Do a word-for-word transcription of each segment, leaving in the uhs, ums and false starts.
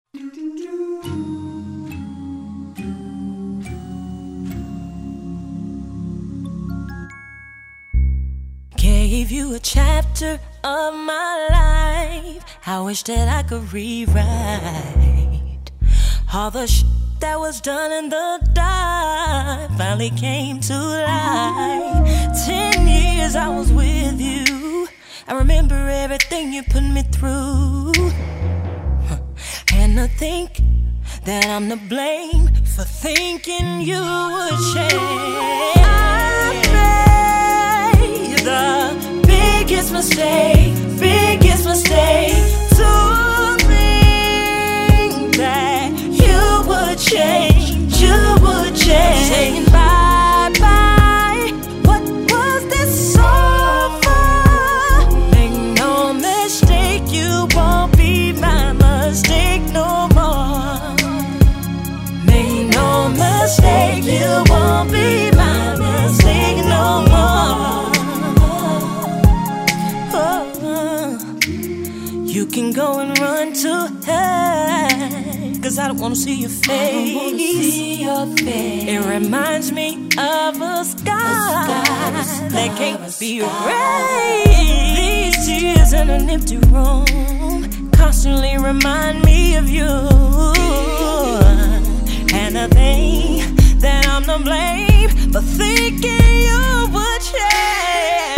Gave you a chapter of my life. I wish that I could rewrite all the shit that was done in the dark. Finally came to light. Ten years I was with you. I remember everything you put me through. And to think that I'm to blame for thinking you would change. I made the biggest mistake, biggest mistake to think that you would change, you would change. Saying bye bye, what was this all for? Make no mistake, you won't be my mistake no more. Make no mistake, you won't be my mistake no more. You can go and run to hell, cause I don't wanna see your face. I don't wanna see your face. It reminds me of a sky, a sky that can't be erased. These tears in an empty room constantly remind me of you. And I think that I'm to blame for thinking you would change.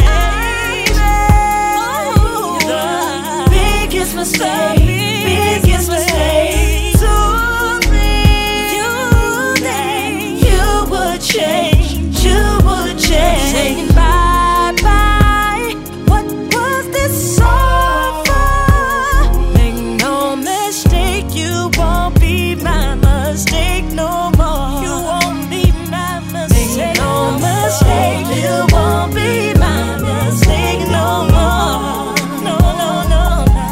Biggest mistake, biggest mistake to think you think you would change, you would change. Saying bye bye, what was this all for? Make no mistake, you won't be my mistake no more. You won't be my mistake. Make no mistake, you won't be my mistake no more. No, no, no.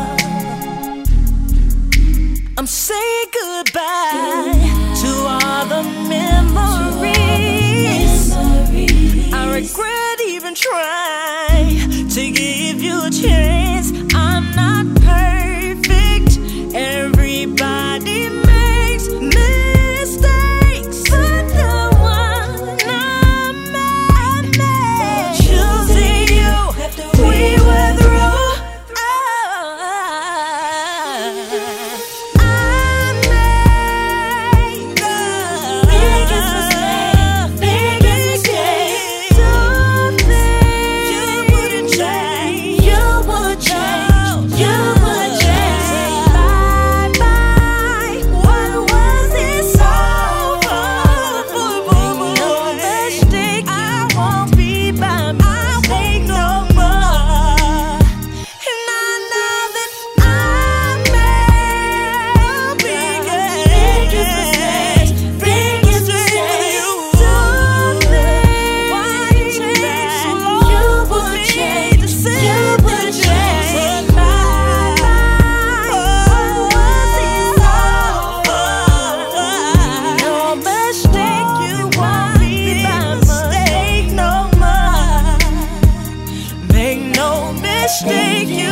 I'm saying goodbye, goodbye to all the memories. memories. I regret even trying to give you a chance. I'm not perfect. Everybody makes mistakes, but the one I made, choosing you, we were through. Mistake you